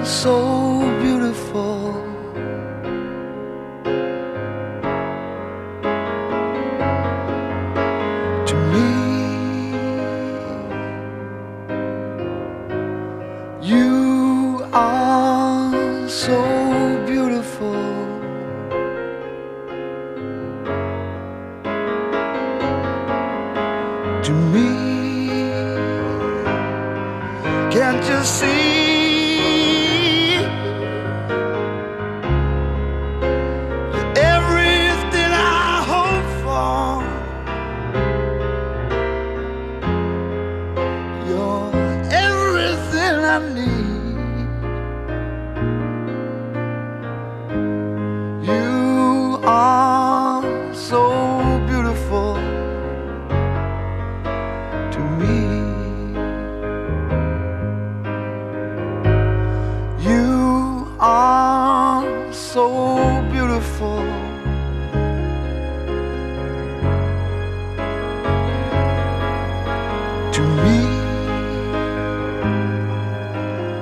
so beautiful to me. You are so beautiful to me. Can't you see? Everything I hope for, you're everything I need. You are so beautiful to me. You are so beautiful to me.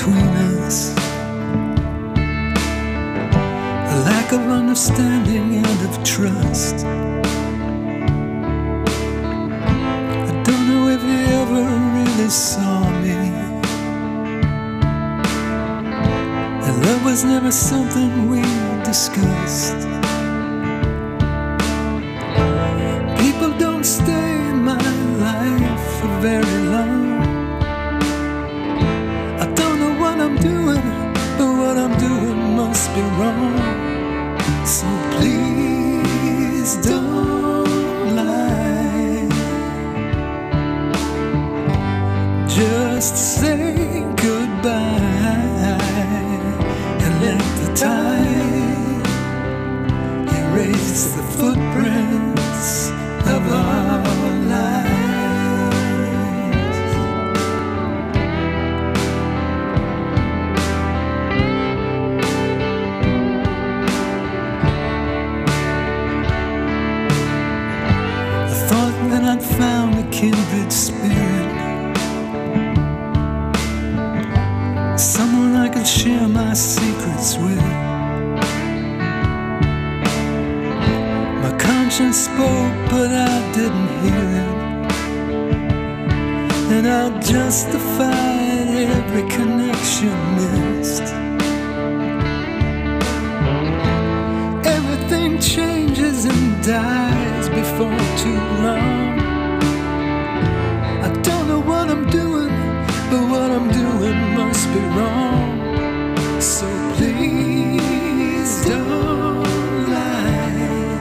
between us. A lack of understanding and of trust. I don't know if you ever really saw me. And love was never something we discussed. People don't stay in my life for very long. I don't know what I'm doing, but what I'm doing must be wrong. So please don't lie. Just say goodbye and let the tide erase the footprints of our lives. I thought that I'd found a kindred spirit, someone I could share my secrets with. My conscience spoke, but I didn't hear it, and I justified every connection missed. Everything changes and dies before too long. I don't know what I'm doing, but what I'm doing must be wrong. So please don't lie.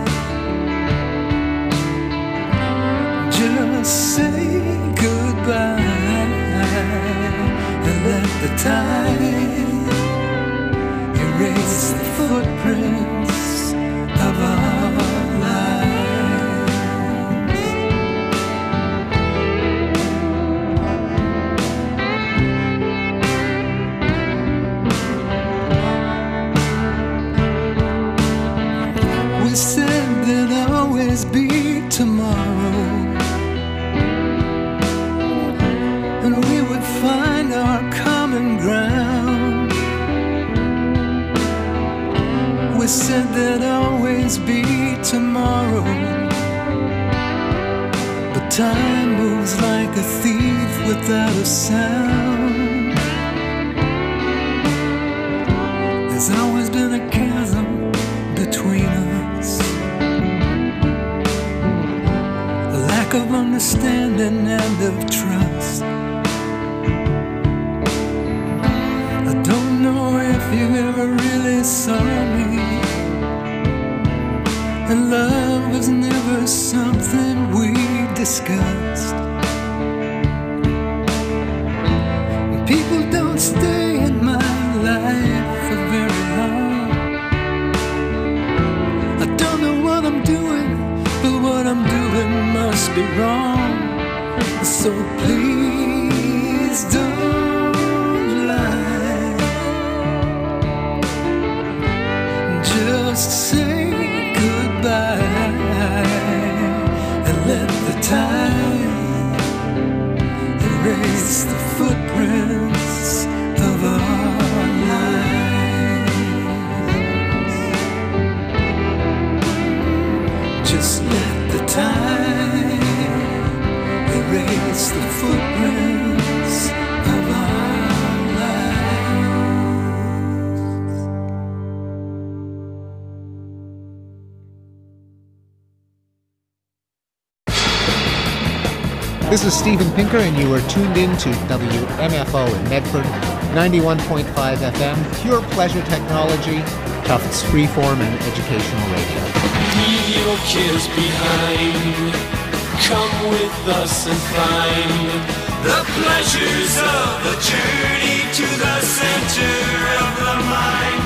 Just say goodbye and let the tide erase the footprints of our lives. We said there'd always be tomorrow, and we would find our common ground. We said there'd always be tomorrow, but time moves like a thief without a sound. There's always been a chasm between us, a lack of understanding and of trust. I don't know if you ever really saw me, and love was never something we discussed. People don't stay in my life for very long. I don't know what I'm doing, but what I'm doing must be wrong. So please don't lie. Just say goodbye and let the tide erase the footprints of our lives. Just let the tide erase the footprints of our lives. This is Steven Pinker, and you are tuned in to WMFO in Medford, 91.5 FM, pure pleasure technology, Tufts freeform and educational radio. Leave your cares behind. Come with us and find the pleasures of the journey to the center of the mind.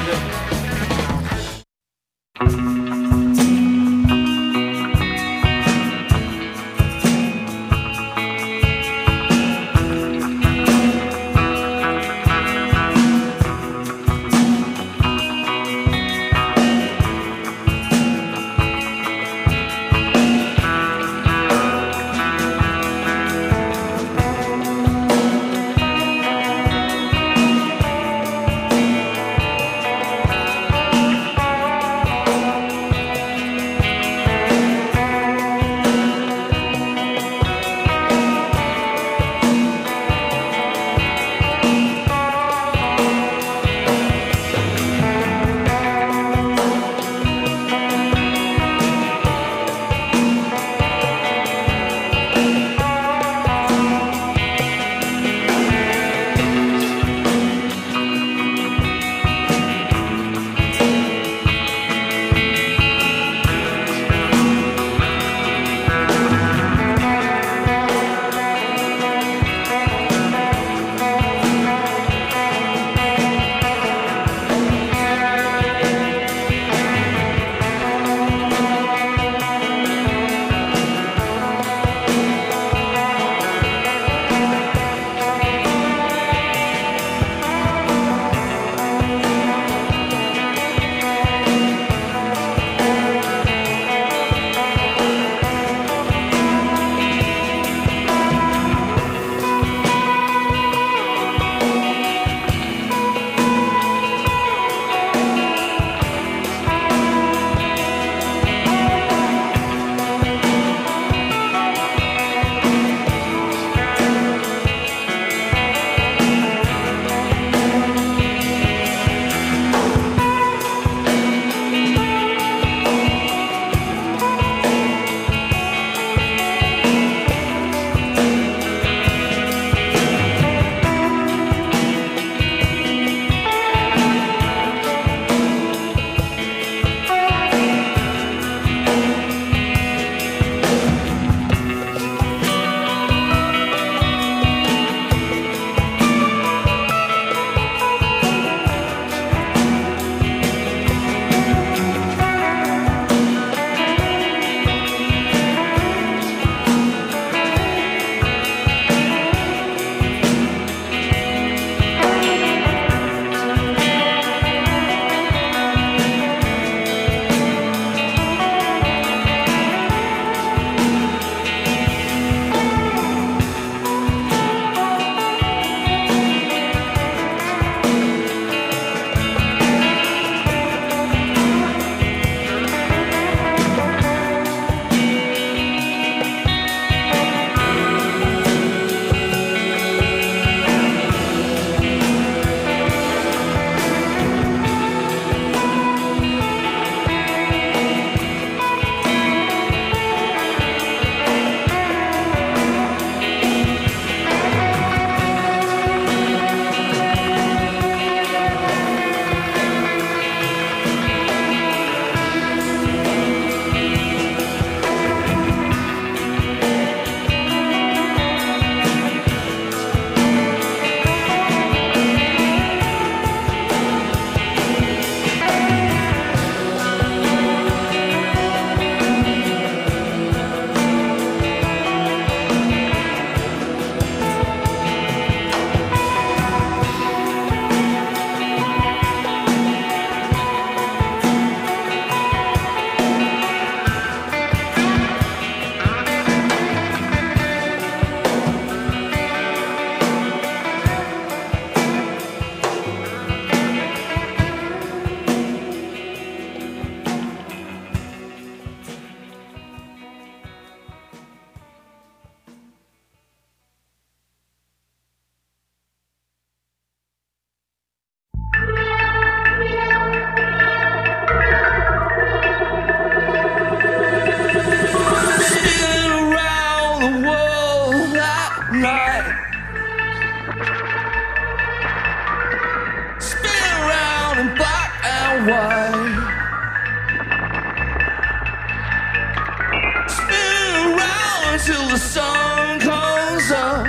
the sun comes up.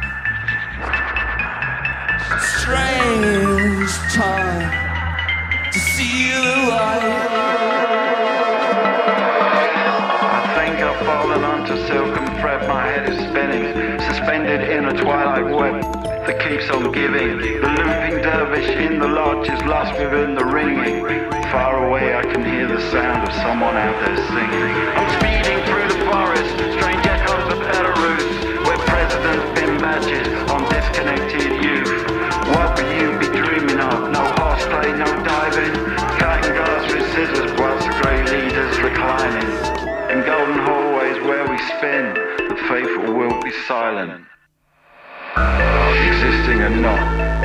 Strange time to see the light. I think I've fallen onto silken thread. My head is spinning, suspended in a twilight web that keeps on giving. The looping dervish in the lodge is lost within the ringing. Far away I can hear the sound of someone out there singing. I'm speeding through the forest, strange echoes of Belarus, where presidents pin badges on disconnected youth. What will you be dreaming of? No horseplay, no diving, cutting glass with scissors whilst the great leaders reclining. In golden hallways where we spin, the faithful will be silent, existing and not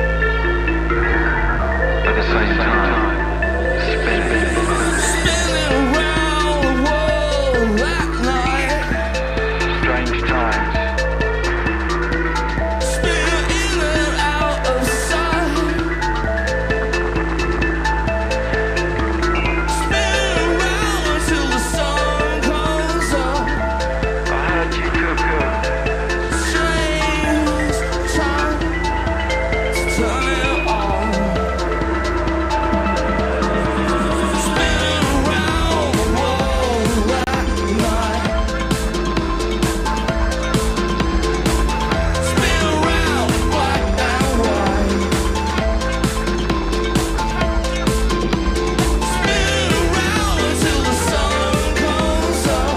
at the same time. Spinning around the world that night. Strange times. Spinning in and out of sight. Spinning around until the sun comes up. I heard you cuckoo. Strange time to turn it on. Spinning around the world that night. Spin around black and white. Spin around until the sun comes up.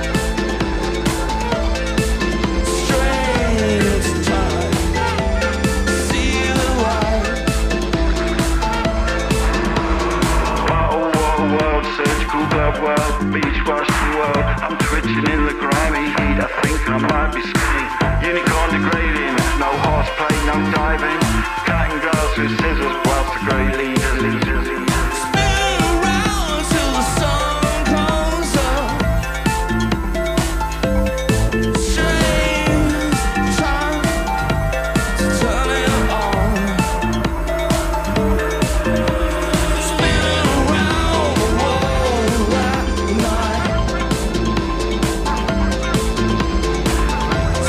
Strange time, see the light. Bottle water world, surgical glove world, beach wash the world. I'm twitching in the grimy heat. I think I might be spinning. Unicorn degrading, no horseplay, no diving, cutting glass with scissors whilst the great leaders losers. Spin around until the sun comes up. Strange time to turn it on. Spinning around the world that night.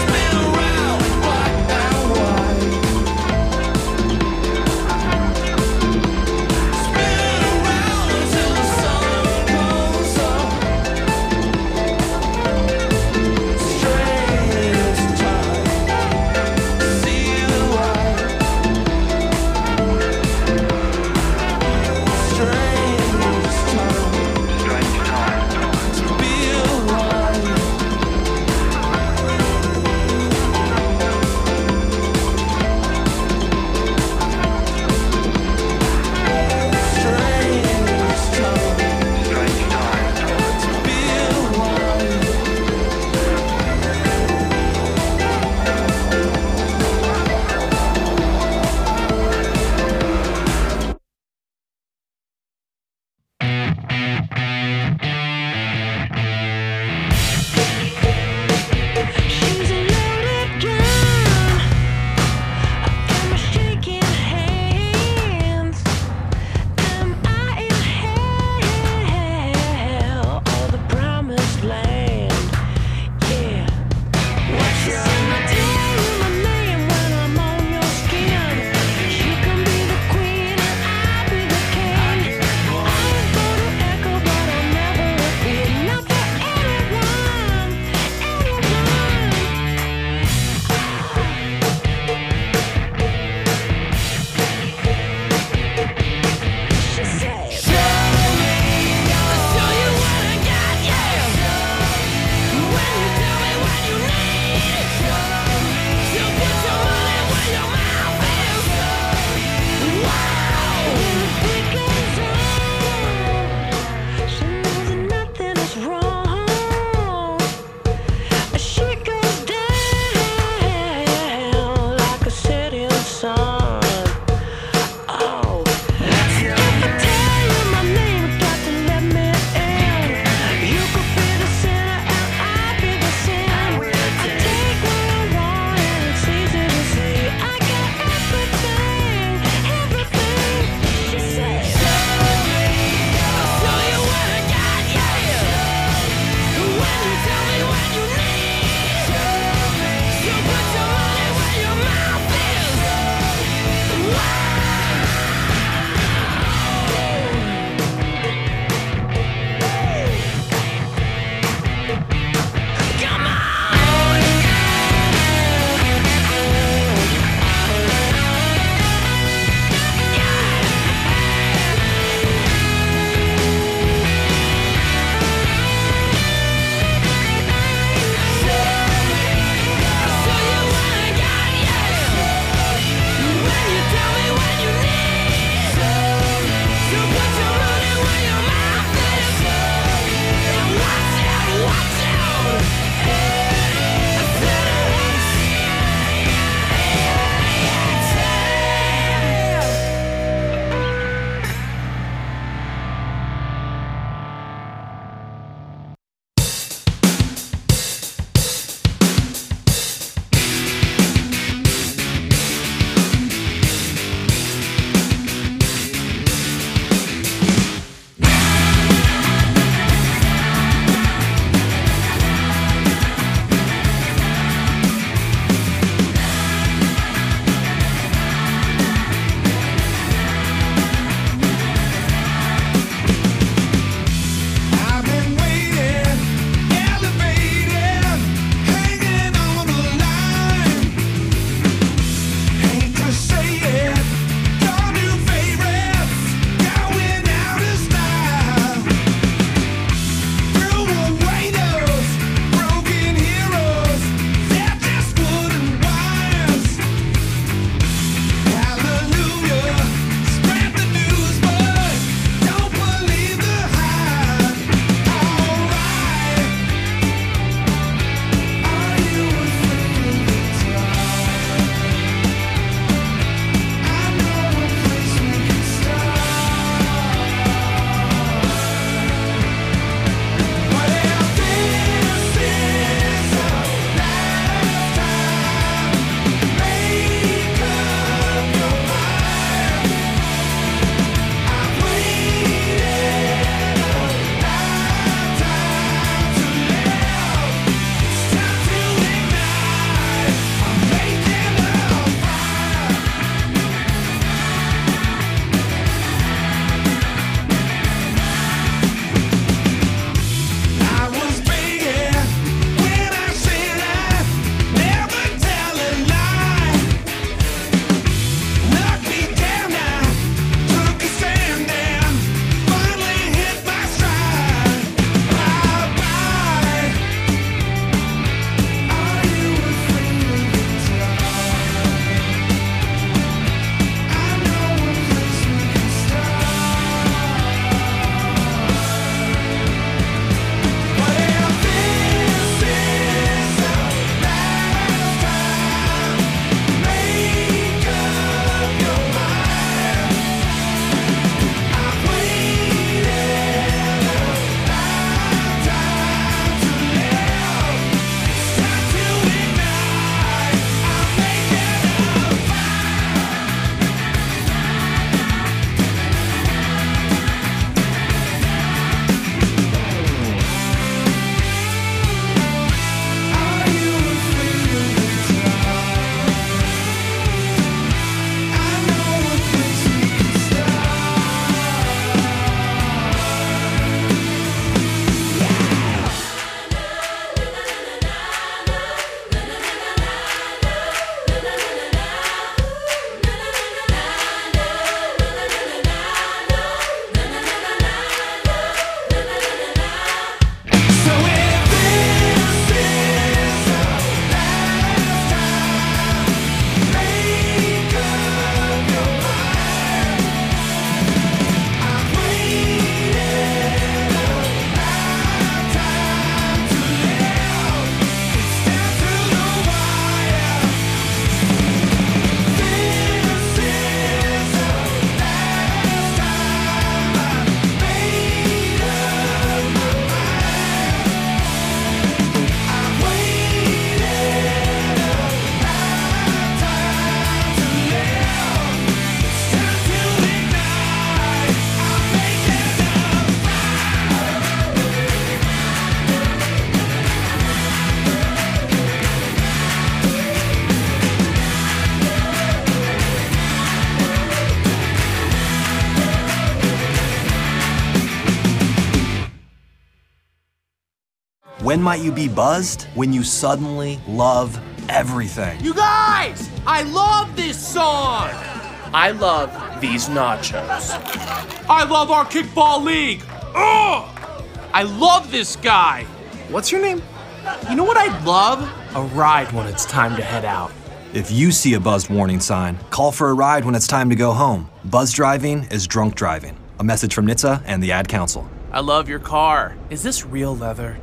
When might you be buzzed? When you suddenly love everything. You guys! I love this song! I love these nachos. I love our kickball league! Ugh! I love this guy! What's your name? You know what I'd love? A ride when it's time to head out. If you see a buzzed warning sign, call for a ride when it's time to go home. Buzz driving is drunk driving. A message from NHTSA and the Ad Council. I love your car. Is this real leather?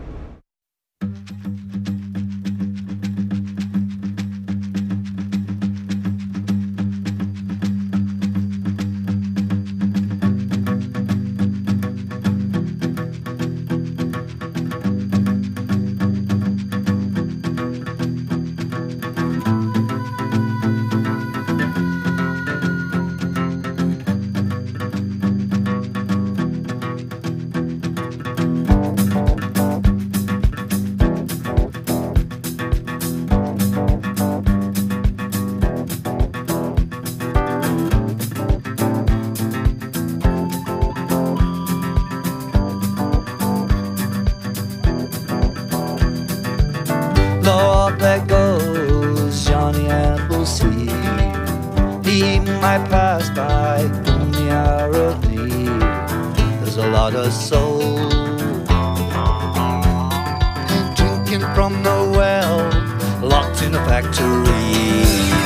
Lord, there goes Johnny Appleseed. He might pass by in the hour of need. There's a lot of soul drinking from the well, locked in a factory.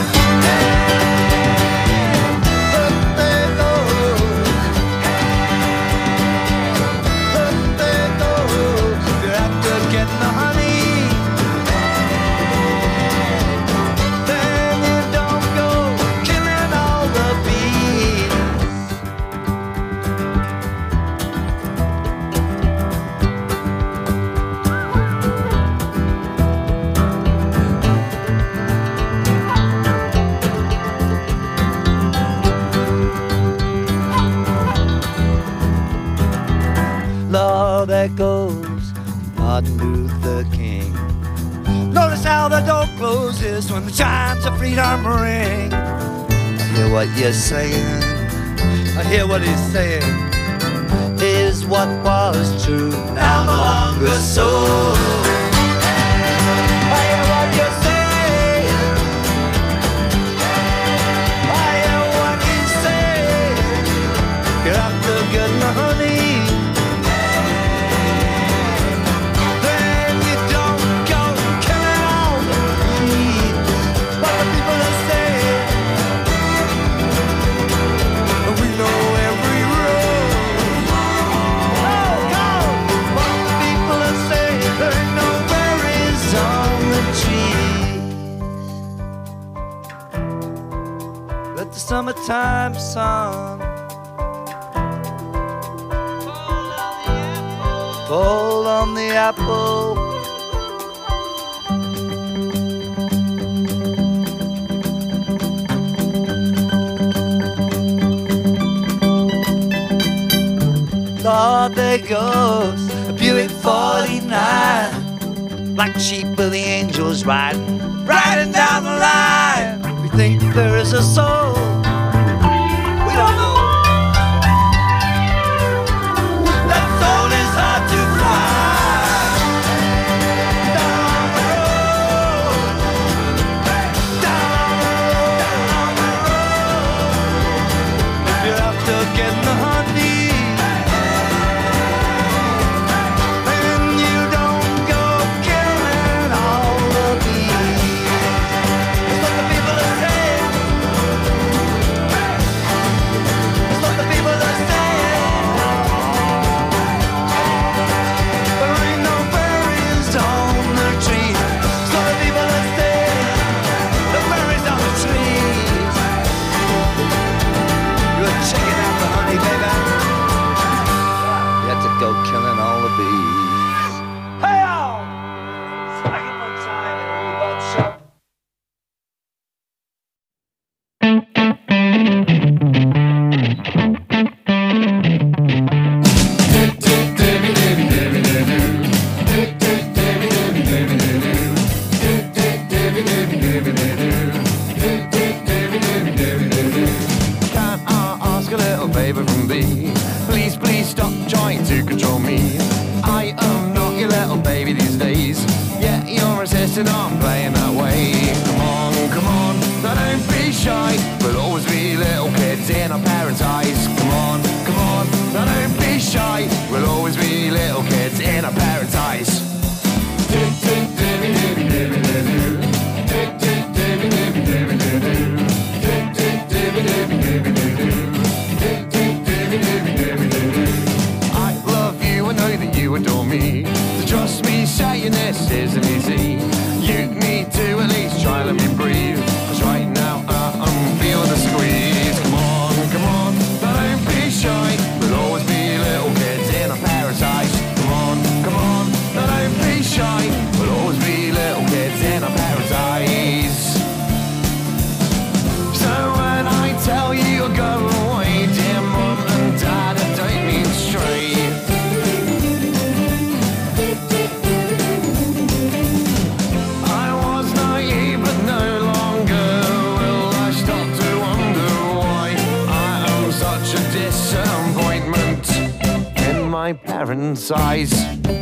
Lord, there goes Martin Luther King. Notice how the door closes when the chimes of freedom ring. I hear what you're saying, I hear what he's saying. Is what was true now no longer so. I hear what you're saying, I hear what he's saying. You're after good money. Summertime sun fall on the apple. Lord, there goes a Buick 49, black sheep of the angels riding down the line. We think there is a soul. We don't know. That soul is hard to find. Down the road, down the road. If you're after getting the honey, then you don't go killing all the bees. That's what the people are saying. Go killing all the bees. Hey, y'all! Second one time and we won't shut. Can I ask a little favor from me? Please, please stop trying to control me. I am not your little baby these days. we're not playing that way. Come on, don't be shy. We'll always be little kids in our parents' eyes. Come on, don't be shy. We'll always be little kids in our parents' eyes. I love you, I know that you adore me. So trust me, saying this isn't easy. You need to at least try to let me breathe. Cause right now I'm feeling the squeeze. Come on, don't be shy. We'll always be little kids in our parents' eyes. Come on, don't be shy. We'll always be little kids in our parents' eyes. So when I tell you you'll go away, dear mum and dad, I don't mean straight. I was naive but no longer will I stop to wonder why I am such a disappointment in my parents' eyes.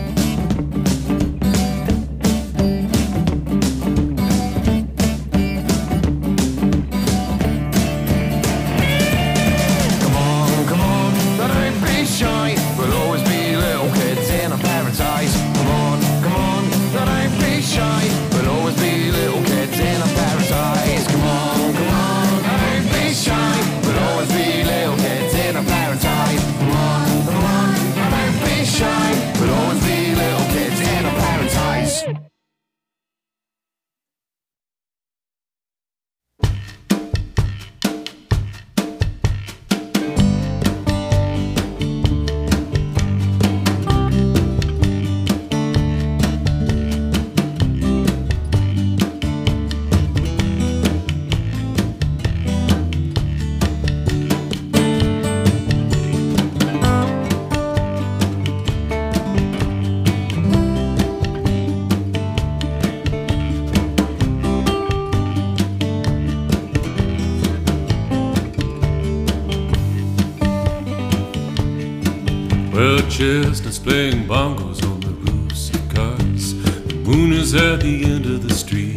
Chestnuts playing bongos on the roofs of cars. The moon is at the end of the street.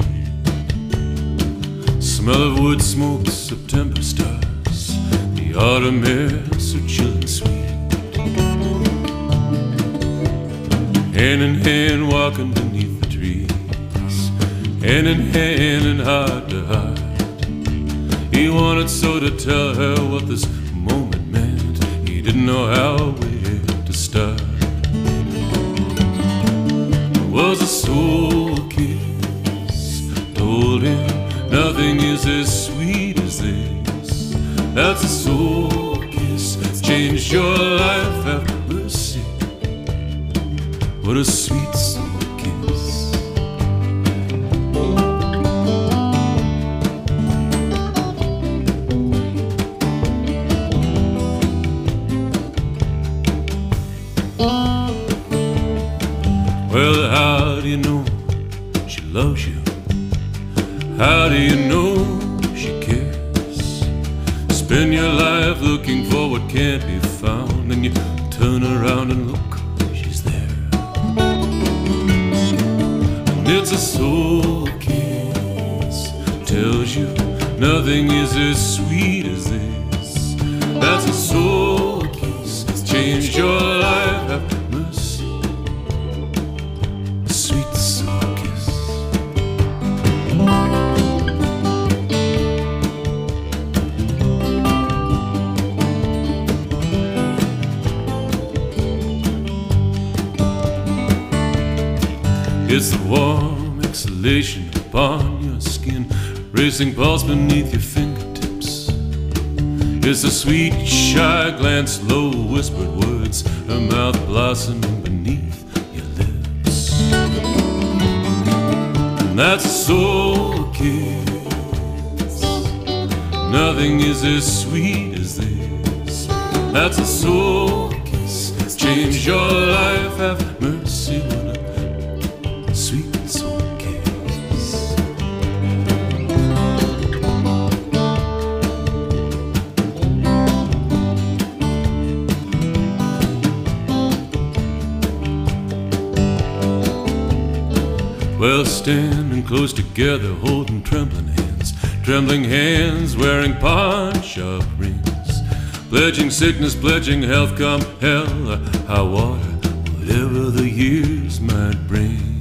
Smell of wood smoke, September stars. The autumn air so chill and sweet. Hand in hand walking beneath the trees. Hand in hand and heart to heart. He wanted so to tell her what this moment meant. He didn't know how start. It was a soul kiss. Told him nothing is as sweet as this. That's a soul kiss. Changed your life, have mercy. What a sweet soul kiss. Well, how do you know she loves you? How do you know she cares? Spend your life looking for what can't be found, and you turn around and look, she's there. And it's a soul kiss. Tells you nothing is as sweet as this. That's a soul kiss. It's changed your life, have mercy. It's the warm exhalation upon your skin, racing pulse beneath your fingertips. It's the sweet, shy glance, low whispered words, her mouth blossoming beneath your lips. And that's a soul kiss. Nothing is as sweet as this. That's a soul kiss. It's changed your life, have mercy. Sweet soul kiss. Well, standing close together, holding trembling hands, wearing pawn-shop rings, pledging sickness, pledging health, come hell or high water, whatever the years might bring.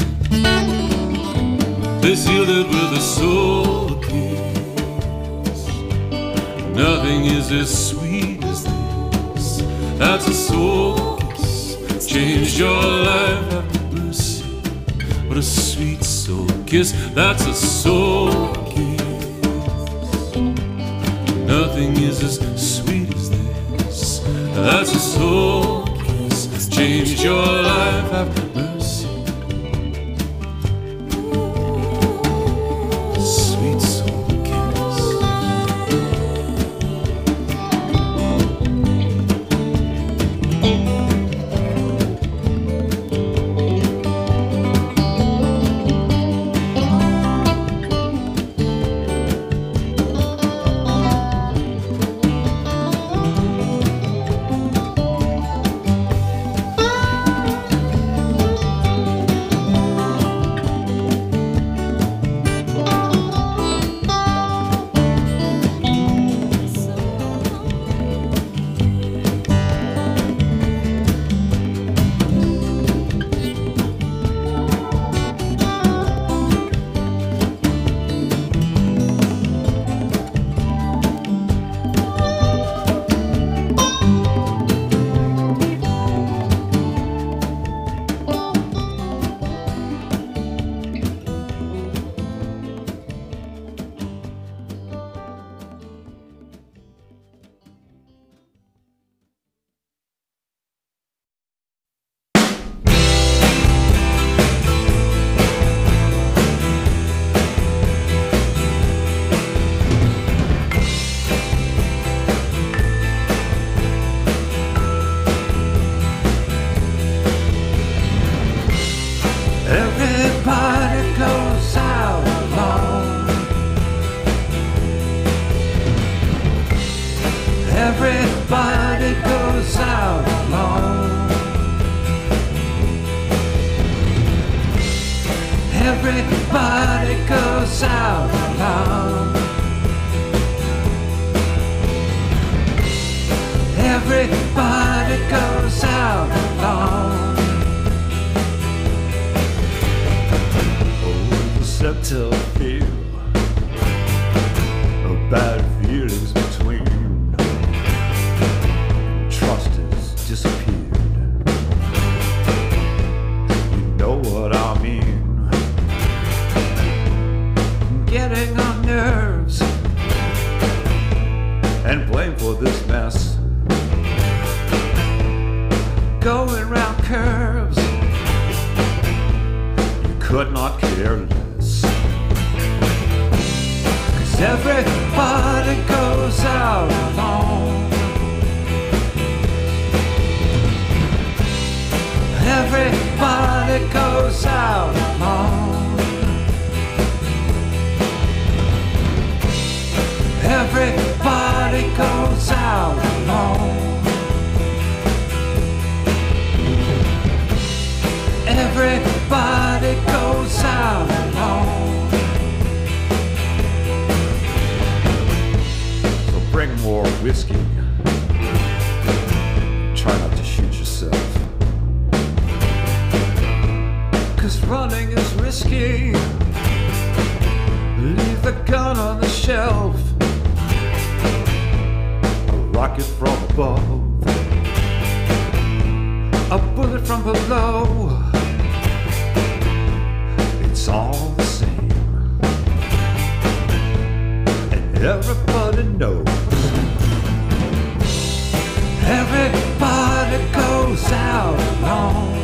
They sealed it with a soul kiss. Nothing is as sweet as this. That's a soul kiss. Changed your life, have mercy. What a sweet soul kiss. That's a soul kiss. Nothing is as sweet as this. That's a soul kiss. Changed your life, have mercy. Sweet soul kiss. Everybody goes out alone. Everybody goes out alone. Everybody goes out alone. Everybody goes out alone. Subtle feel of bad feelings between. Trust has disappeared. You know what I mean. Getting on nerves And blame for this mess. going round curves. You could not care less. 'Cause everybody goes out alone. Everybody goes out alone. Everybody goes out alone. Everybody goes out alone. So bring more whiskey. Try not to shoot yourself. 'Cause running is risky. Leave the gun on the shelf. A rocket from above. A bullet from below. It's all the same. And everybody knows. Everybody goes out alone.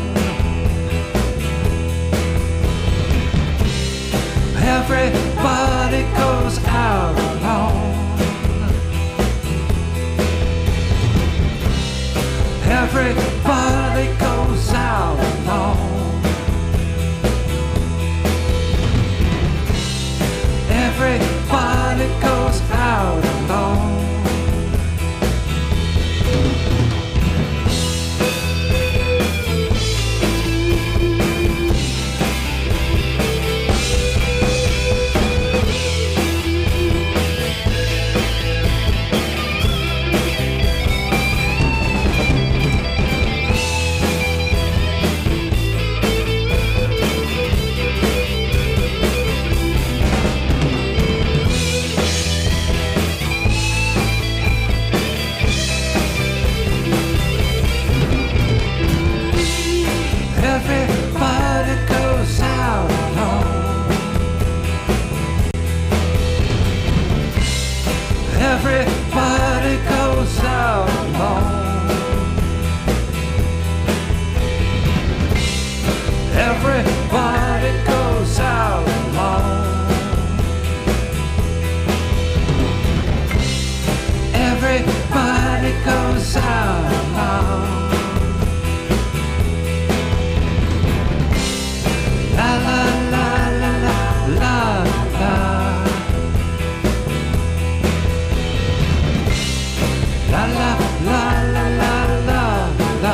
Everybody goes out alone. Everybody goes out alone. Everybody goes out alone. La la la la la la la.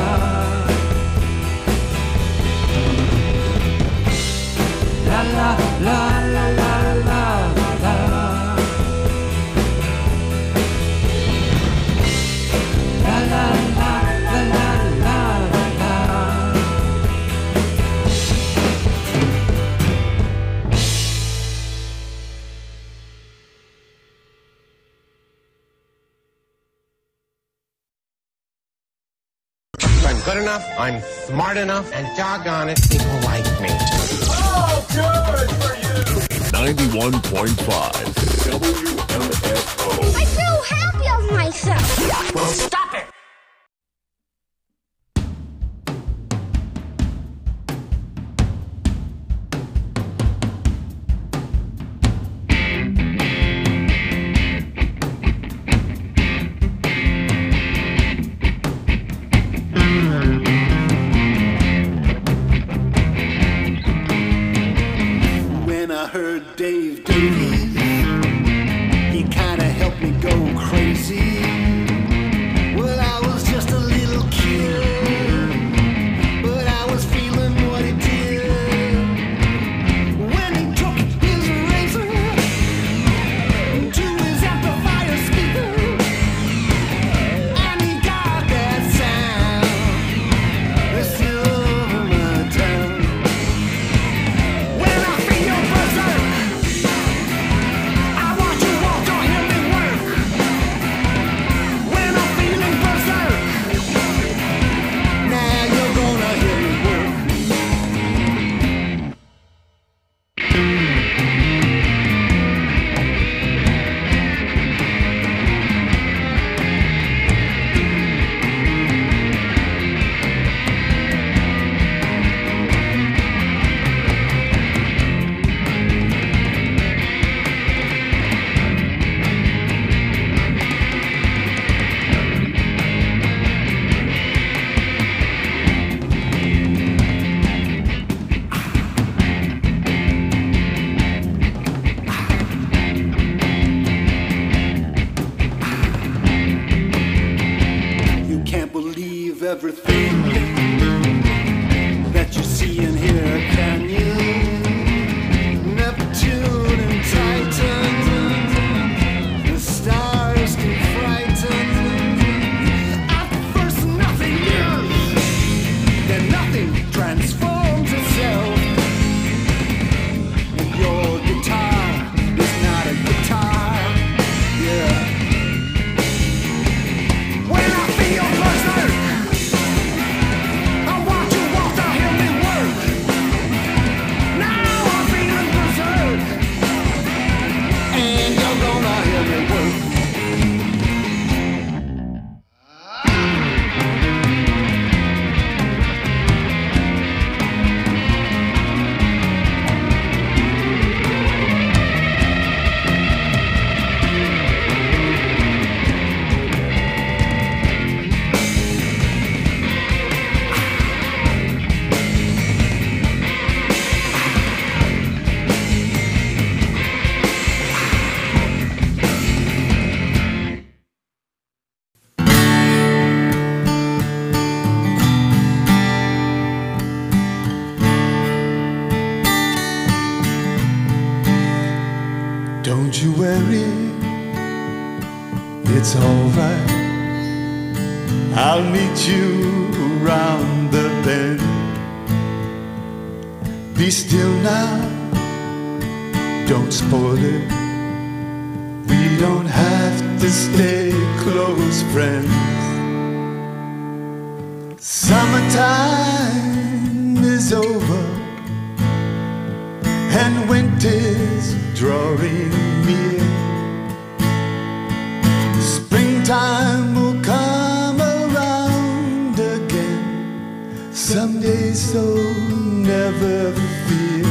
La la la la la la la. La la la la la la la. I'm good enough, I'm smart enough, and doggone it, people like me. Oh, good for you! 91.5 WMFO. I feel happy of myself. Well, stop it! When I heard Dave Davies, he kinda helped me go crazy. Well, I was just a little kid, but I was feeling what he did. When he took his razor to his amplifier speaker, and he got that sound that's still over my town. When I feel berserk, I want you walk to hear me work. When I'm feeling berserk, now you're gonna hear me work. You can't believe everything that you see and hear, can you? Neptune and Titan, the stars can frighten. At first nothing is, then nothing transforms itself. And your guitar is not a guitar, yeah. When I feel berserk, I want you walk to hear me work. Now I'm feeling berserk, and you're gonna hear me work. Don't you worry, it's alright. I'll meet you around the bend. Be still now, don't spoil it. We don't have to stay close friends. Summertime is over and winter's drawing near. Springtime will come around again someday, so never fear.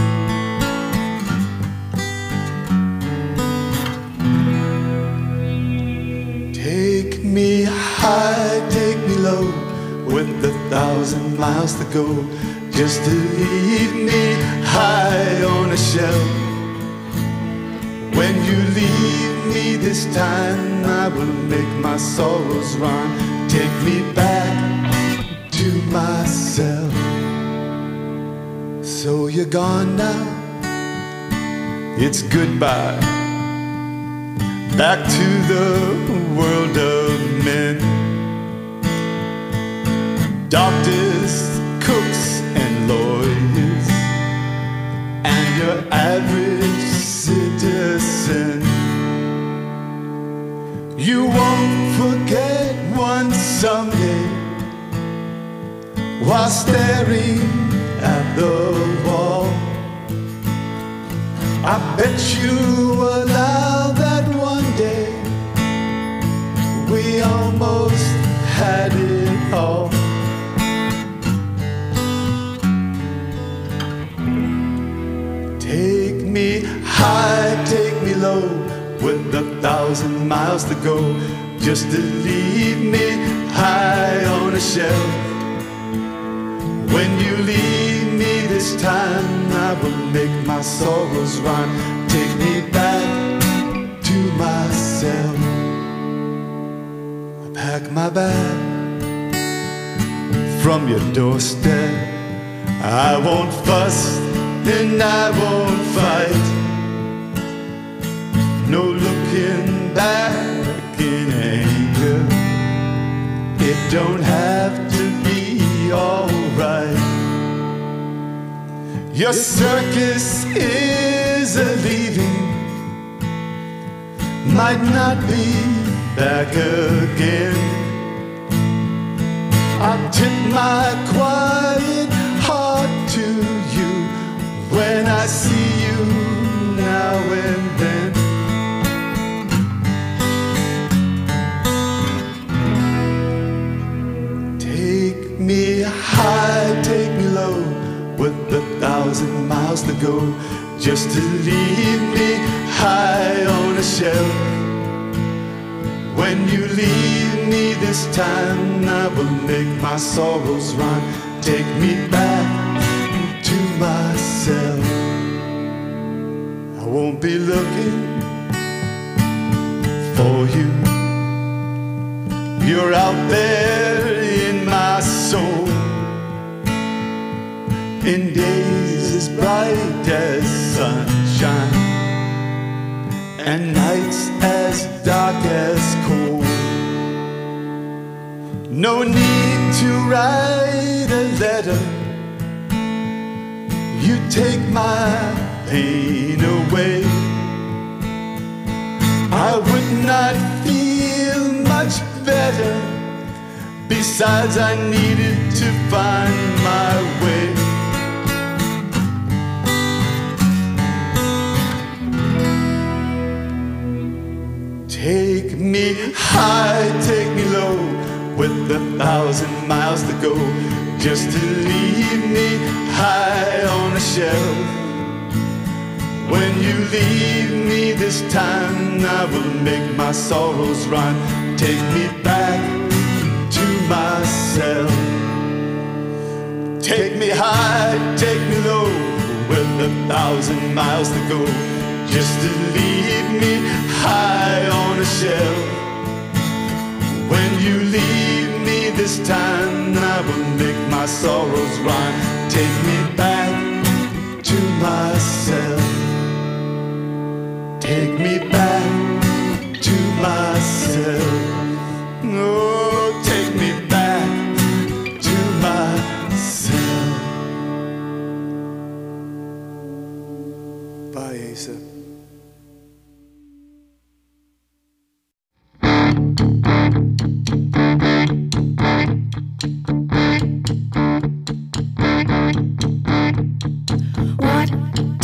Take me high, take me low, with 1,000 miles to go, just to leave me high on a shelf. When you leave me this time, I will make my sorrows run. Take me back to myself. So you're gone now, it's goodbye. Back to the world of men. Doctors, cooks, and lawyers, and your average citizen. You won't forget one someday, while staring at the wall. I bet you allow that one day we almost had it all. Take me high, take me low, with 1,000 miles to go, just to leave me high on a shelf. When you leave me this time, I will make my sorrows run. Take me back to myself. I pack my bag from your doorstep. I won't fuss and I won't fight. No looking back in anger. It don't have to be alright. Your circus is a leaving, might not be back again. I'll tip my quiet heart to you when I see you now and then. Take me high, take me low, with 1,000 miles to go, just to leave me high on a shelf. When you leave me this time, I will make my sorrows run. Take me back to myself. I won't be looking for you. You're out there in my soul, in days as bright as sunshine, and nights as dark as cold. No need to write a letter, you take my pain away. I would not feel much better, besides I needed to find my way. Take me high, take me low, with 1,000 miles to go, just to leave me high on a shelf. When you leave me this time, I will make my sorrows run. Take me back to myself. Take me high, take me low, with 1,000 miles to go, just to leave me high on a shelf. When you leave me this time, I will make my sorrows run. Take me back to myself. Take me back to myself. Oh, take me back to myself. Bye, Asa. What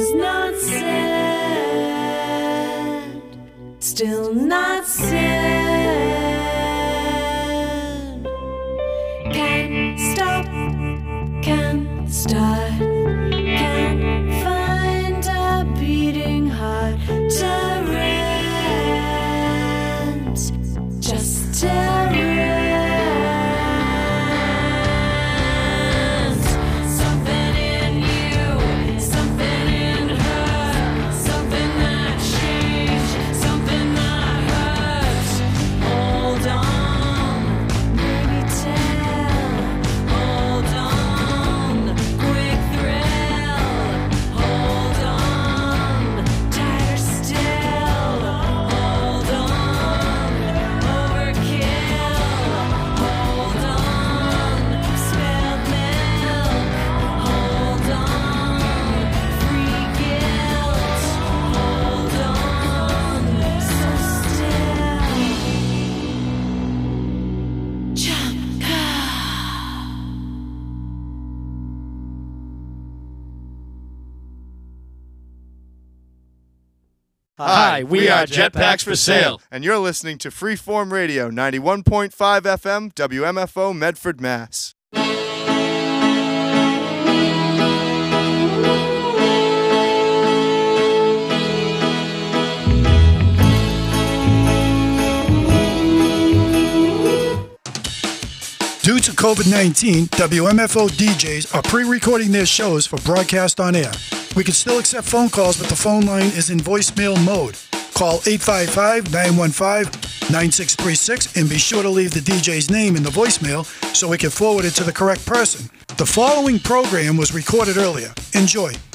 was not said, still not said. Can't stop, can't start, can't find a beating heart to rent, just to rent. Something in you, something in her, something that changed, something that hurts. Hold on, baby, tell. Hold on, quick thrill. Hold on, tighter still. Hold on, overkill. Hold on, spilled milk. Hold on, free guilt. Hold on, so still. Jump. Hi, we are Jetpacks for Sale. And you're listening to Freeform Radio, 91.5 FM, WMFO, Medford, Mass. Due to COVID-19, WMFO DJs are pre-recording their shows for broadcast on air. We can still accept phone calls, but the phone line is in voicemail mode. Call 855-915-9636 and be sure to leave the DJ's name in the voicemail so we can forward it to the correct person. The following program was recorded earlier. Enjoy.